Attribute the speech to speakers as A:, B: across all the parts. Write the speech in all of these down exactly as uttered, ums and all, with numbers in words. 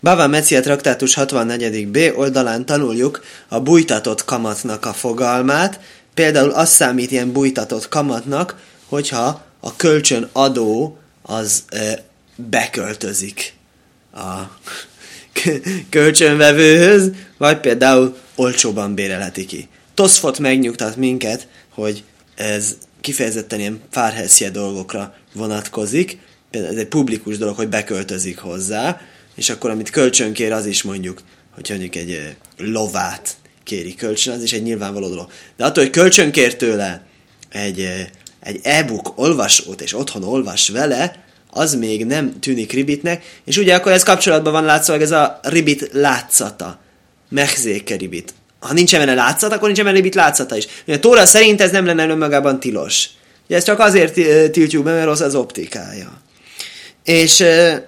A: Bava Mecia traktátus hatvannegyedik B oldalán tanuljuk a bújtatott kamatnak a fogalmát. Például azt számít ilyen bújtatott kamatnak, hogyha a kölcsönadó az e, beköltözik a kölcsönvevőhöz, vagy például olcsóban bérelheti ki. Toszfot megnyugtat minket, hogy ez kifejezetten ilyen fárheszje dolgokra vonatkozik. Például ez egy publikus dolog, hogy beköltözik hozzá, és akkor amit kölcsön kér, az is mondjuk, hogy mondjuk egy lovát kéri kölcsön, az is egy nyilvánvaló dolog. De attól, hogy kölcsön kér tőle egy, egy e-book olvasót, és otthon olvas vele, az még nem tűnik ribitnek, és ugye akkor ez kapcsolatban van látszólag ez a ribit látszata. Mechzéke ribit. Ha nincsen vele látszata, akkor nincsen vele ribit látszata is. Ugye a Tóra szerint ez nem lenne önmagában tilos. Ugye ez csak azért tiltjuk be, mert rossz az optikája. És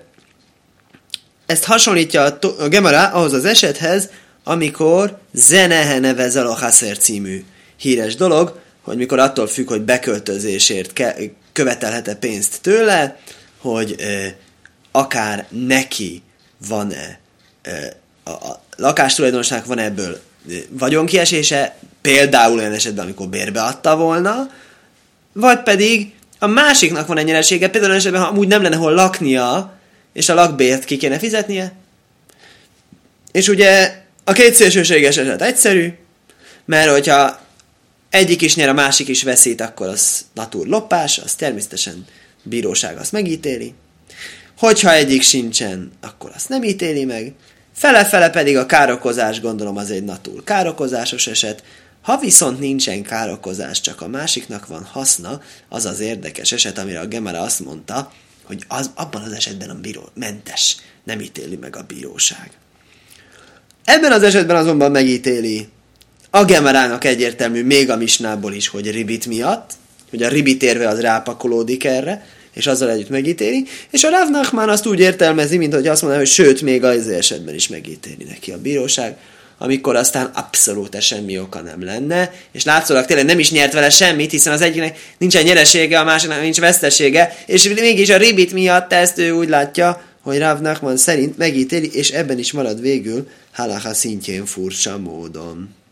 A: ezt hasonlítja a Gemara ahhoz az esethez, amikor Zenehe nevezel a Haszer című híres dolog, hogy mikor attól függ, hogy beköltözésért ke- követelhet-e pénzt tőle, hogy e, akár neki van-e, e, a, a lakástulajdonosnak van ebből e, vagyonkiesése, például olyan esetben, amikor bérbe adta volna, vagy pedig a másiknak van egy nyeresége, például olyan esetben, ha amúgy nem lenne hol laknia, és a lakbért ki kéne fizetnie. És ugye a két szélsőséges eset egyszerű, mert hogyha egyik is nyer, a másik is veszít, akkor az natur lopás, az természetesen bíróság azt megítéli. Hogyha egyik sincsen, akkor azt nem ítéli meg. Fele-fele pedig a károkozás, gondolom, az egy natur károkozásos eset. Ha viszont nincsen károkozás, csak a másiknak van haszna, az az érdekes eset, amire a Gemara azt mondta, hogy az, abban az esetben a bíró mentes, nem ítéli meg a bíróság. Ebben az esetben azonban megítéli a Gemarának egyértelmű, még a Misnából is, hogy ribit miatt, hogy a ribit érve az rápakolódik erre, és azzal együtt megítéli, és a Rav Nachman azt úgy értelmezi, mint hogy azt mondaná, hogy sőt, még az esetben is megítéli neki a bíróság, amikor aztán abszolút semmi oka nem lenne, és látszólag tényleg nem is nyert vele semmit, hiszen az egyiknek nincsen nyeresége, a másiknak nincs vesztesége, és mégis a ribit miatt ezt ő úgy látja, hogy Rav Nachman szerint megítéli, és ebben is marad végül halacha szintjén furcsa módon.